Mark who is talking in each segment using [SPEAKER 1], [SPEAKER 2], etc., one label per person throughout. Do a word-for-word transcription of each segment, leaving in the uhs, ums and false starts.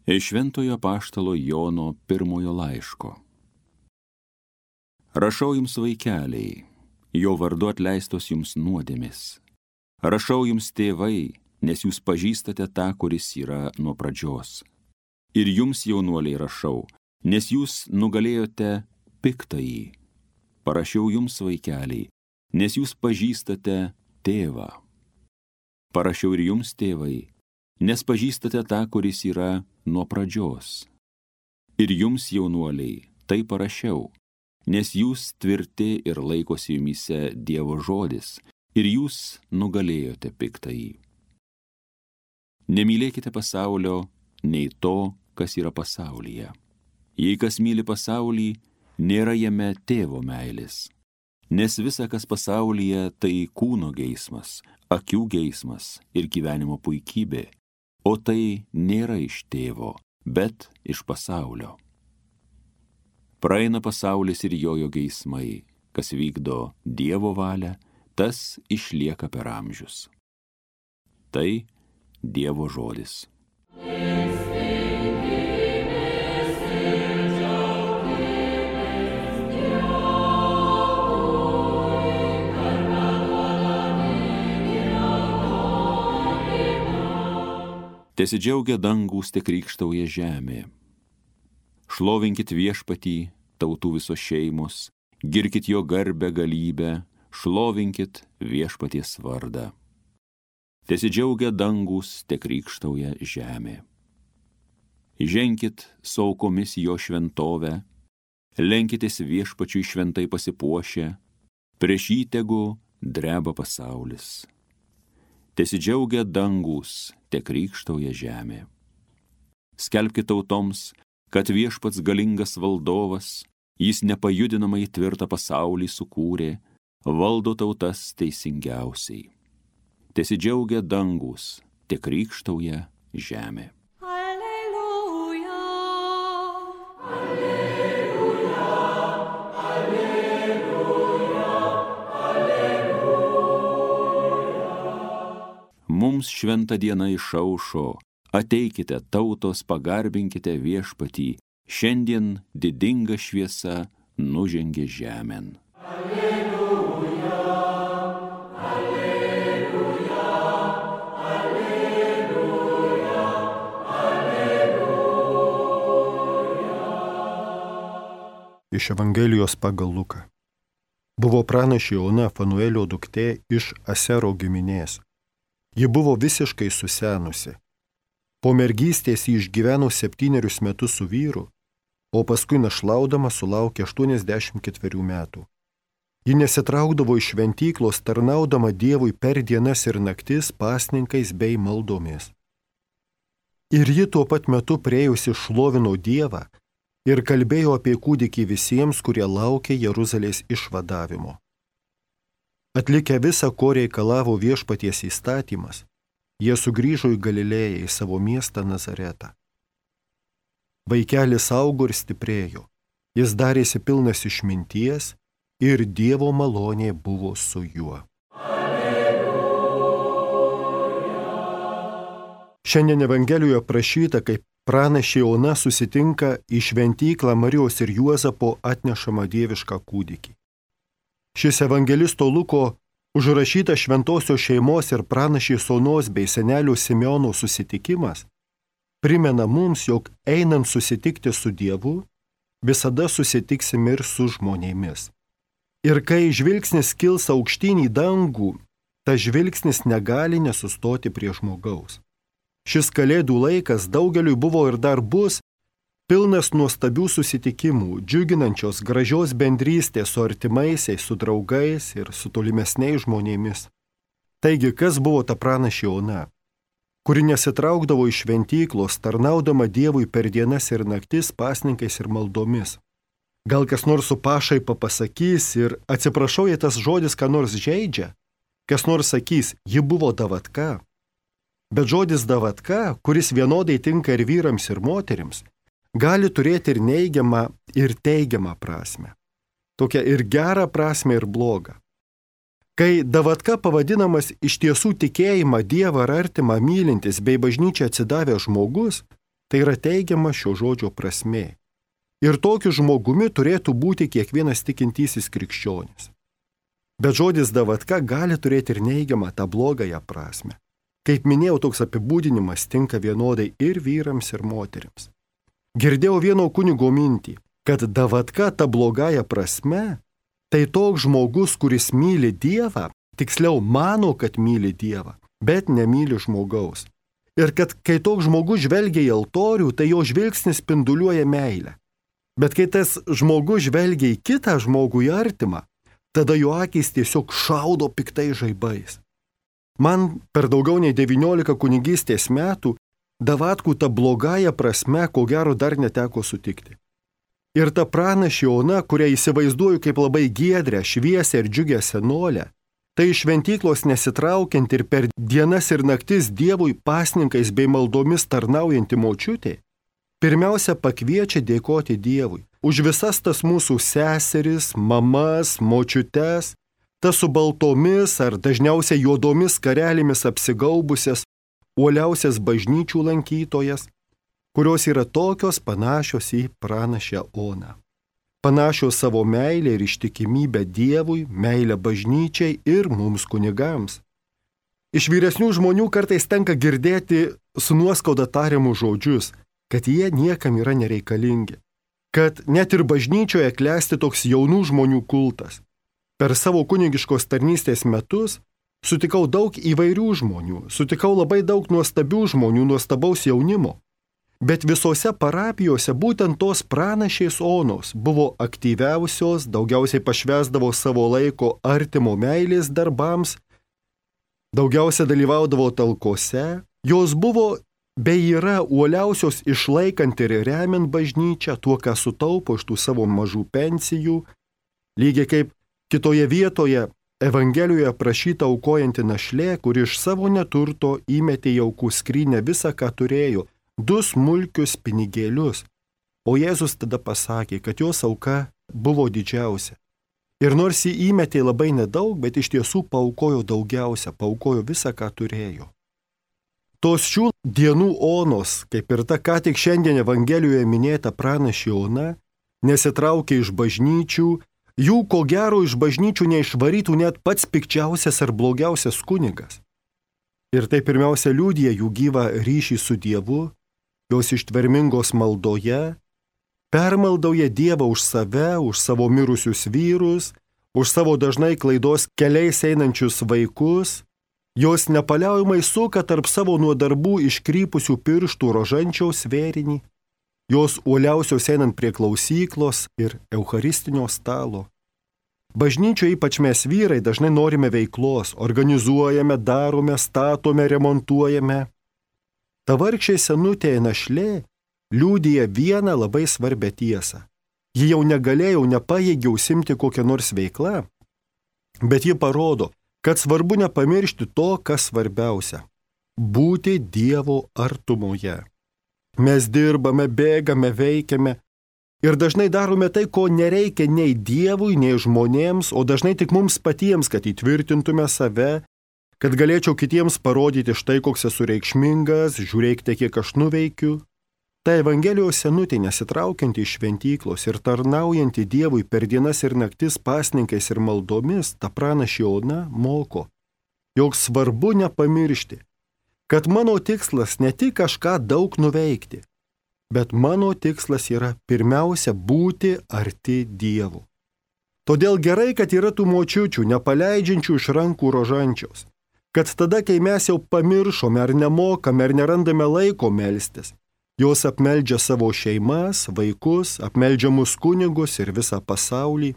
[SPEAKER 1] Iš Šventojo apaštalo Jono pirmojo laiško. Rašau jums, vaikeliai, jo vardu atleistos jums nuodėmės. Rašau jums, tėvai, nes jūs pažįstate tą, kuris yra nuo pradžios. Ir jums, jaunuoliai, rašau, nes jūs nugalėjote piktąjį. Parašiau jums, vaikeliai, nes jūs pažįstate tėvą. Parašiau ir jums, tėvai, nes pažįstate tą, kuris yra nuo pradžios. Ir jums, jaunuoliai, tai parašiau, nes jūs tvirti ir laikosi jumyse Dievo žodis, ir jūs nugalėjote piktąjį. Nemylėkite pasaulio, nei to, kas yra pasaulyje. Jei kas myli pasaulį, nėra jame tėvo meilės. Nes visa, kas pasaulyje, tai kūno geismas, akių geismas ir gyvenimo puikybė, o tai nėra iš tėvo, bet iš pasaulio. Praeina pasaulis ir jojo geismai, kas vykdo Dievo valią, tas išlieka per amžius. Tai Dievo žodis. Tesidžiaugia dangūs, te krykštauja žemė. Šlovinkit viešpatį, tautų visos šeimos, girkit jo garbę galybę, šlovinkit viešpaties vardą. Tesidžiaugia dangūs, te krykštauja žemė. Ženkit su aukomis jo šventovę, lenkitės viešpačiui šventai pasipuošę, prieš jį tegu dreba pasaulis. Tesidžiaugia dangūs, te krykštauja žemė. Skelbkit tautoms, kad viešpats galingas valdovas, jis nepajudinamai tvirtą pasaulį sukūrė, valdo tautas teisingiausiai. Tesidžiaugia dangūs, te krykštauja žemė.
[SPEAKER 2] Alleluja, alleluja, alleluja, alleluja.
[SPEAKER 1] Mums šventa diena išaušo, ateikite tautos, pagarbinkite viešpatį, šiandien didinga šviesa nužengė žemėn.
[SPEAKER 2] Alleluja, alleluja, alleluja, alleluja.
[SPEAKER 3] Iš Evangelijos pagal Luką. Buvo pranašė Ona, Fanuelio duktė iš Asero giminės. Ji buvo visiškai susenusi. Po mergystės ji išgyveno septynerius metus su vyru, o paskui našlaudama sulaukė aštuoniasdešimt ketverių metų. Ji nesitraukdavo iš šventyklos, tarnaudama Dievui per dienas ir naktis pasninkais bei maldomis. Ir ji tuo pat metu priėjusi šlovino Dievą ir kalbėjo apie kūdikį visiems, kurie laukė Jeruzalės išvadavimo. Atlikę visą, ko reikalavo viešpaties įstatymas, jie sugrįžo į Galilėją, į savo miestą Nazaretą. Vaikelis augo ir stiprėjo, jis darėsi pilnas išminties ir Dievo malonė buvo su juo. Alleluja. Šiandien Evangelijoje aprašyta, kaip pranašė Ona susitinka į šventyklą Marijos ir Juozapo atnešamą dievišką kūdikį. Šis evangelisto Luko užrašytas šventosios šeimos ir pranašės Onos bei senelio Simeono susitikimas primena mums, jog einant susitikti su Dievu, visada susitiksim ir su žmonėmis. Ir kai žvilgsnis kils aukštyn į dangų, tas žvilgsnis negali nesustoti prie žmogaus. Šis kalėdų laikas daugeliui buvo ir dar bus pilnas nuostabių susitikimų, džiuginančios gražios bendrystės su artimaisiais, su draugais ir su tolimesniais žmonėmis. Taigi, kas buvo ta pranašė Ona, kuri nesitraukdavo iš šventyklos, tarnaudama Dievui per dienas ir naktis pasninkais ir maldomis? Gal kas nors su pašaipa pasakys ir atsiprašau, jei tas žodis ką nors žeidžia, kas nors sakys, ji buvo davatka. Bet žodis davatka, kuris vienodai tinka ir vyrams ir moterims, gali turėti ir neigiamą, ir teigiamą prasme. Tokią ir gerą prasme, ir blogą. Kai davatka pavadinamas iš tiesų tikėjimą Dievą ar artimą mylintis bei bažnyčią atsidavęs žmogus, Tai yra teigiama šio žodžio prasmė. Ir tokiu žmogumi turėtų būti kiekvienas tikintysis krikščionis. Bet žodis davatka gali turėti ir neigiamą tą blogąją prasme. Kaip minėjau, toks apibūdinimas tinka vienodai ir vyrams, ir moteriams. Girdėjau vieno kunigo mintį, kad davatka ta blogąja prasme tai toks žmogus, kuris myli Dievą, tiksliau mano, kad myli Dievą, bet nemyli žmogaus. Ir kad kai toks žmogus žvelgia į altorių, tai jo žvilgsnis spinduliuoja meilę. Bet kai tas žmogus žvelgia į kitą žmogų, į artimą, tada jo akys tiesiog šaudo piktai žaibais. Man per daugiau nei devyniolika kunigystės metų davatkų ta blogąja prasme, ko gero, dar neteko sutikti. Ir ta pranašė Ona, kurią įsivaizduoju kaip labai giedrę, šviesę ir džiugę senolę, tai iš šventyklos nesitraukiant ir per dienas ir naktis Dievui pasninkais bei maldomis tarnaujanti močiutė, pirmiausia pakviečia dėkoti Dievui už visas tas mūsų seseris, mamas, močiutes, tas su baltomis ar dažniausiai juodomis karelėmis apsigaubusias, uoliausias bažnyčių lankytojas, kurios yra tokios panašios į pranašę Oną. Panašios savo meilę ir ištikimybę Dievui, meilę bažnyčiai ir mums kunigams. Iš vyresnių žmonių kartais tenka girdėti su nuoskauda tariamus žodžius, kad jie niekam yra nereikalingi, kad net ir bažnyčioje klesti toks jaunų žmonių kultas. Per savo kunigiškos tarnystės metus sutikau daug įvairių žmonių, sutikau labai daug nuostabių žmonių, nuostabaus jaunimo. Bet visose parapijose būtent tos pranašės Onos buvo aktyviausios, daugiausiai pašvęsdavo savo laiko artimo meilės darbams, daugiausia dalyvaudavo talkose, jos buvo bei yra uoliausios išlaikant ir remiant bažnyčią tuo, ką sutaupo iš tų savo mažų pensijų, lygiai kaip kitoje vietoje Evangelijoje aprašyta aukojanti našlė, kuri iš savo neturto įmetė į aukų skrynę visą, ką turėjo, du smulkius pinigėlius, o Jėzus tada pasakė, kad jos auka buvo didžiausia. Ir nors jį įmetė labai nedaug, bet iš tiesų paaukojo daugiausia, paaukojo visą, ką turėjo. Tos šių dienų Onos, kaip ir ta ką tik šiandien Evangelijoje minėta pranašė Ona, nesitraukė iš bažnyčių, jų ko gero iš bažnyčių neišvarytų net pats pikčiausias ar blogiausias kunigas. Ir tai pirmiausia liudija jų gyvą ryšį su Dievu, jos ištvermingos maldoje, permaldauja Dievą už save, už savo mirusius vyrus, už savo dažnai klaidos keliais einančius vaikus, jos nepaliaujamai suka tarp savo nuo darbų iškrypusių pirštų rožančiaus vėrinį, jos uoliausios einant prie klausyklos ir eucharistinio stalo. Bažnyčioje ypač mes vyrai dažnai norime veiklos, organizuojame, darome, statome, remontuojame. Ta vargšė senutė našlė liudija vieną labai svarbią tiesą. Ji jau negalėjo, nepajėgė užsimti kokią nors veiklą, bet ji parodo, kad svarbu nepamiršti to, kas svarbiausia – būti Dievo artumoje. Mes dirbame, bėgame, veikiame ir dažnai darome tai, ko nereikia nei Dievui, nei žmonėms, o dažnai tik mums patiems, kad įtvirtintume save, kad galėčiau kitiems parodyti štai koks esu reikšmingas, žiūrėkite, kiek aš nuveikiu. Ta Evangelijos senutė nesitraukianti iš šventyklos ir tarnaujanti Dievui per dienas ir naktis pasninkais ir maldomis, ta pranašė Ona moko, jog svarbu nepamiršti, kad mano tikslas ne tik kažką daug nuveikti, bet mano tikslas yra pirmiausia būti arti Dievo. Todėl gerai, kad yra tų močiučių, nepaleidžiančių iš rankų rožančiaus, kad tada, kai mes jau pamiršome ar nemokame ar nerandame laiko melstis, jos apmeldžia savo šeimas, vaikus, apmeldžia mus kunigus ir visą pasaulį.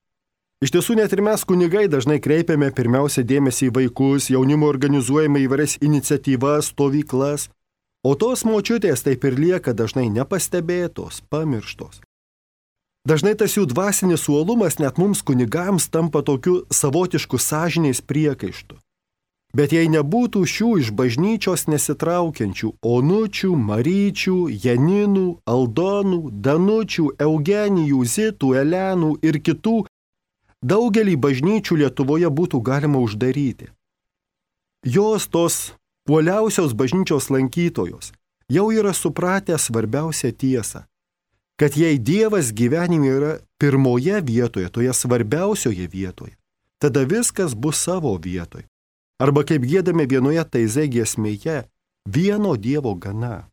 [SPEAKER 3] Iš tiesų, net ir mes kunigai dažnai kreipiame pirmiausia dėmesį į vaikus, jaunimo organizuojame įvairias iniciatyvas, stovyklas, o tos močiutės taip ir lieka dažnai nepastebėtos, pamirštos. Dažnai tas jų dvasinis uolumas net mums kunigams tampa tokiu savotišku sąžinės priekaištu. Bet jei nebūtų šių iš bažnyčios nesitraukiančių Onučių, Maryčių, Janinų, Aldonų, Danučių, Eugenijų, Zitų, Elenų ir kitų, daugelį bažnyčių Lietuvoje būtų galima uždaryti. Jos tos uoliausios bažnyčios lankytojos, jau yra supratę svarbiausią tiesą, kad jei Dievas gyvenime yra pirmoje vietoje, toje svarbiausioje vietoje, tada viskas bus savo vietoje. Arba kaip giedame vienoje taize giesmėje, vieno Dievo gana.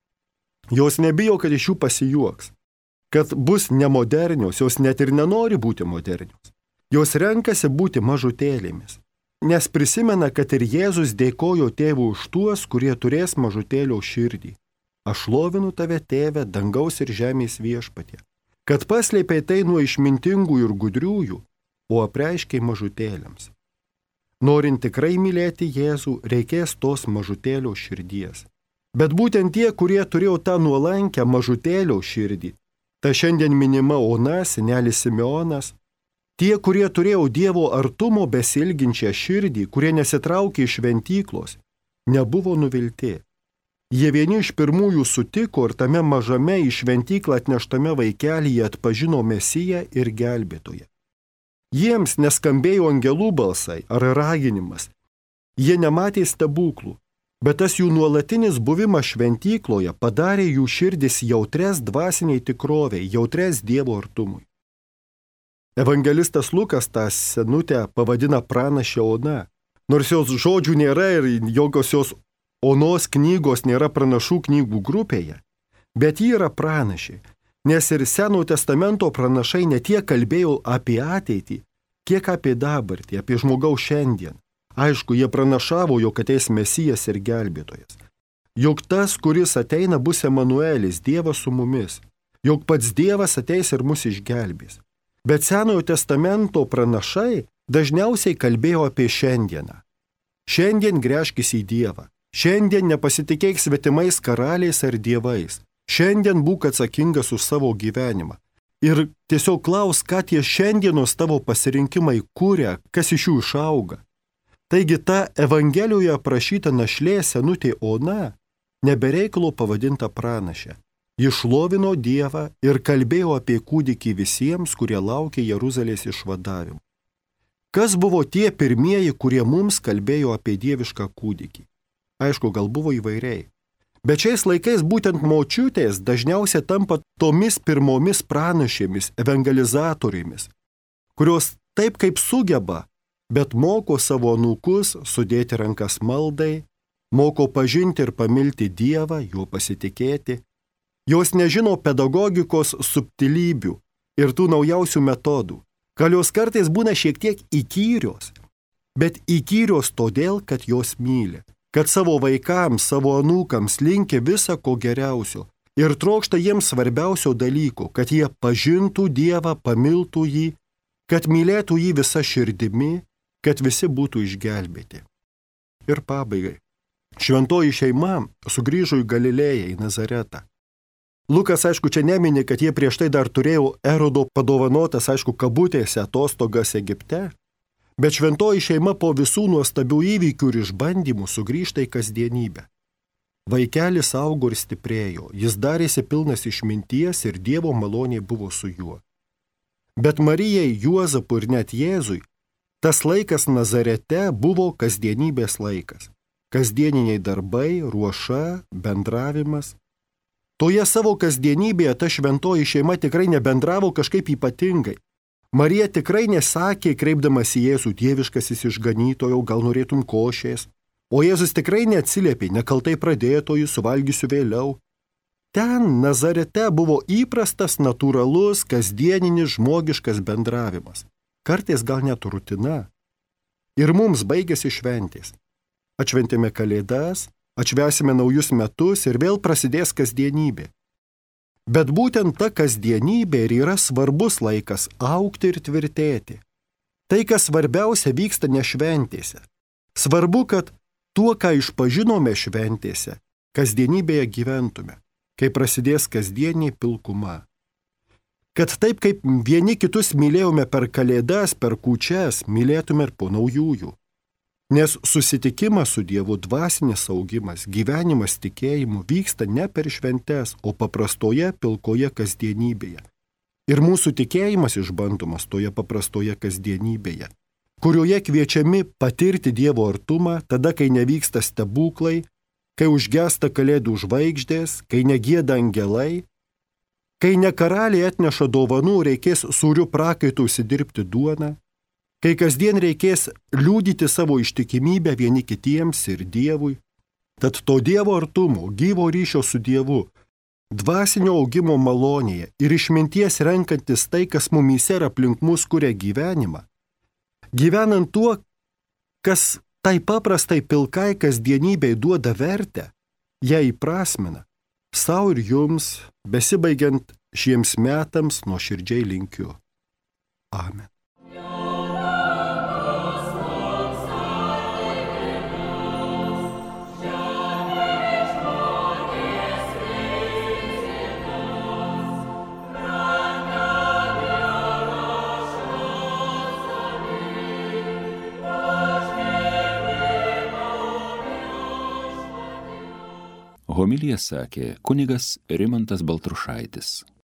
[SPEAKER 3] Jos nebijo, kad iš jų pasijuoks, kad bus nemodernios, jos net ir nenori būti modernios. Jos renkasi būti mažutėlėmis, nes prisimena, kad ir Jėzus dėkojo tėvui už tuos, kurie turės mažutėlio širdį. Aš šlovinu tave, tėve, dangaus ir žemės viešpatie, kad paslėpei tai nuo išmintingų ir gudriųjų, o apreiškiai mažutėliams. Norint tikrai mylėti Jėzų, reikės tos mažutėlio širdies. Bet būtent tie, kurie turėjo tą nuolankę mažutėlio širdį, ta šiandien minima Ona, senelis Simeonas, tie, kurie turėjo Dievo artumo besilginčią širdį, kurie nesitraukė iš šventyklos, nebuvo nuvilti. Jie vieni iš pirmųjų sutiko ir tame mažame į šventyklą atneštame vaikelyje atpažino Mesiją ir gelbėtoją. Jiems neskambėjo angelų balsai ar raginimas. Jie nematė stebuklų, bet tas jų nuolatinis buvimas šventykloje padarė jų širdis jautres dvasiniai tikroviai, jautres Dievo artumui. Evangelistas Lukas tą senutę pavadina pranašė Ona, nors jos žodžių nėra ir jokios jos Onos knygos nėra pranašų knygų grupėje, bet ji yra pranašė, nes ir Senojo testamento pranašai ne tiek kalbėjo apie ateitį, kiek apie dabartį, apie žmogaus šiandien. Aišku, jie pranašavo, jog ateis Mesijas ir gelbėtojas. Jog tas, kuris ateina, bus Emanuelis, Dievas su mumis. Jog pats Dievas ateis ir mus išgelbės. Bet Senojo testamento pranašai dažniausiai kalbėjo apie šiandieną. Šiandien gręžkis į Dievą. Šiandien nepasitikėk svetimais karaliais ar dievais. Šiandien būk atsakingas už savo gyvenimą. Ir tiesiog klaus, ką tie šiandienos tavo pasirinkimai kuria, kas iš jų išauga. Taigi ta Evangelijoje aprašyta našlė senutė Ona nebereikalo pavadinta pranašė. Ji šlovino Dievą ir kalbėjo apie kūdikį visiems, kurie laukė Jeruzalės išvadavimo. Kas buvo tie pirmieji, kurie mums kalbėjo apie dievišką kūdikį? Aišku, gal buvo įvairiai. Bet šiais laikais būtent močiutės dažniausiai tampa tomis pirmomis pranašėmis, evangelizatorėmis, kurios taip kaip sugeba, bet moko savo anūkus sudėti rankas maldai, moko pažinti ir pamilti Dievą, juo pasitikėti. Jos nežino pedagogikos subtilybių ir tų naujausių metodų. Gal jos kartais būna šiek tiek įkyrios, bet įkyrios todėl, kad jos myli, kad savo vaikams, savo anūkams linki visa ko geriausio ir trokšta jiems svarbiausio dalyko, kad jie pažintų Dievą, pamiltų jį, kad mylėtų jį visa širdimi, kad visi būtų išgelbėti. Ir pabaigai. Šventoji šeima sugrįžo į Galilėją, į Nazaretą. Lukas, aišku, čia nemini, kad jie prieš tai dar turėjo Erodo padovanotas, aišku, kabutėse atostogas Egipte, bet šventoji šeima po visų nuostabių įvykių ir išbandymų sugrįžta į kasdienybę. Vaikelis augo ir stiprėjo, jis darėsi pilnas išminties ir Dievo malonė buvo su juo. Bet Marijai, Juozapui ir net Jėzui tas laikas Nazarete buvo kasdienybės laikas. Kasdieniniai darbai, ruoša, bendravimas. Toje savo kasdienybėje ta šventoji šeima tikrai nebendravo kažkaip ypatingai. Marija tikrai nesakė, kreipdamas į Jėzų, dieviškasis išganytojau, gal norėtum košės. O Jėzus tikrai neatsiliepė, nekaltai pradėtojų, suvalgysiu vėliau. Ten, Nazarete, buvo įprastas, natūralus, kasdieninis, žmogiškas bendravimas. Kartais gal net rutina. Ir mums baigėsi šventės. Atšventėme Kalėdas, atšvęsime naujus metus ir vėl prasidės kasdienybė. Bet būtent ta kasdienybė ir yra svarbus laikas augti ir tvirtėti. Tai, kas svarbiausia, vyksta ne šventėse. Svarbu, kad tuo, ką išpažinome šventėse, kasdienybėje gyventume, kai prasidės kasdienė pilkuma. Kad taip, kaip vieni kitus mylėjome per Kalėdas, per kūčias, mylėtume ir po naujųjų. Nes susitikimas su Dievu, dvasinis augimas, gyvenimas tikėjimu vyksta ne per šventes, o paprastoje pilkoje kasdienybėje. Ir mūsų tikėjimas išbandomas toje paprastoje kasdienybėje, kurioje kviečiami patirti Dievo artumą tada, kai nevyksta stebuklai, kai užgesta kalėdų žvaigždės, kai negėda angelai, kai ne karaliai atneša dovanų, reikės sūrių prakaitų užsidirbti duoną, kai kasdien reikės liūdyti savo ištikimybę vieni kitiems ir Dievui. Tad to Dievo artumo, gyvo ryšio su Dievu, dvasinio augimo malonėje ir išminties renkantis tai, kas mumyse ir aplink mus kuria gyvenimą, gyvenant tuo, kas tai paprastai pilkai kasdienybei duoda vertę, ją įprasmina, savo ir jums, besibaigiant šiems metams, nuoširdžiai linkiu. Amen.
[SPEAKER 1] Homiliją sakė kunigas Rimantas Baltrušaitis.